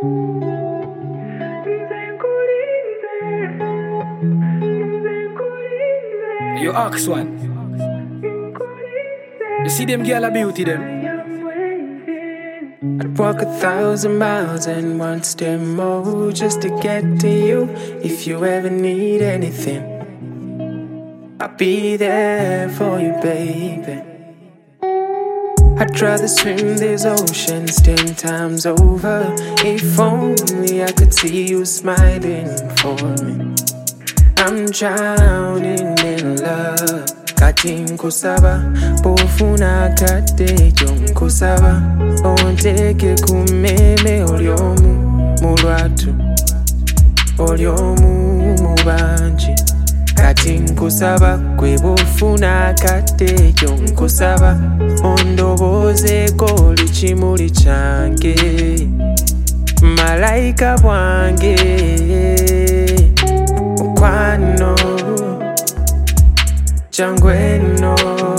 You ask one. You see them girl a beauty them. I'd walk 1,000 miles and want them more just to get to you. If you ever need anything, I'll be there for you, baby. I'd rather swim these oceans 10 times over. If only I could see you smiling for me. I'm drowning in love. Kati nkusaba, pofuna kate nkusaba. Onteke kumeme olyomu mulwatu, olyomu mubanji. Kati nkusaba, kwe bofuna kate nkusaba. Ondobozeko oli kimuli kyange, malaika bwange. Mukwano Jangweno,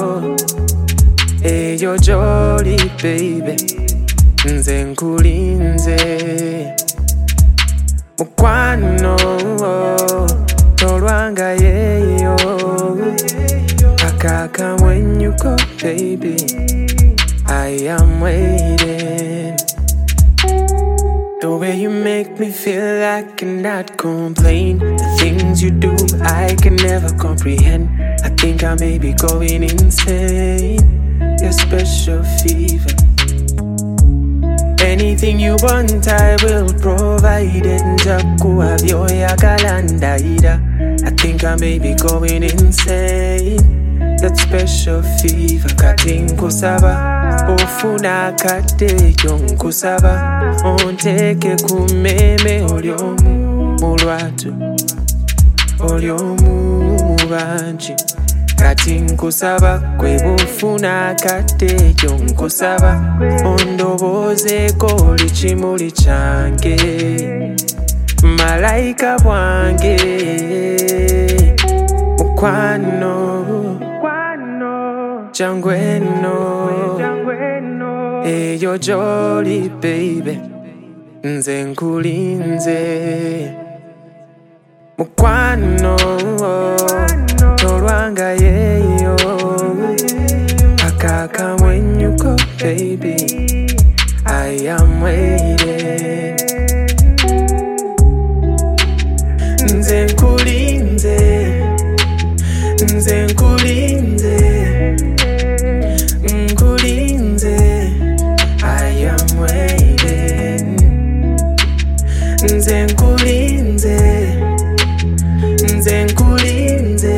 eyo jolly baby, nze nkulinze. Mukwano tolwanga yeyo, akaka when you go baby, I am waiting. The way you make me feel I cannot complain. The things you do I can never comprehend. I think I may be going insane. Your special fever. Anything you want I will provide it. Njakuwabyo yagalandaira. I think I may be going insane. That special fever. Kati nkusaba, ofuna kate nkusaba. Onteke kumeme olyomu mulwatu, olyomu mubanji. Kati nkusaba, kwe bofuna kate nkusaba. Ondobozeko oli kimuli kyange, malaika bwange. Mukwano Jangweno, eyo jolly baby, nze nkulinze. Mukwano tolwanga yeyo, akaka when you go baby, I am waiting. Nze nkulinze, nze nkulinze. I am waiting. Nze nkulinze, nze nkulinze,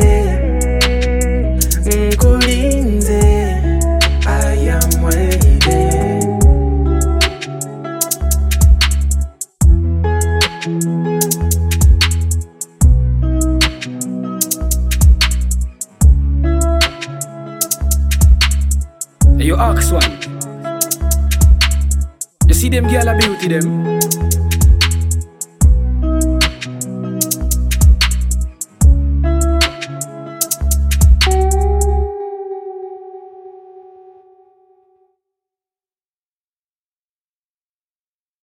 nkulinze. I am waiting. You ask one. You see them girl a beauty them.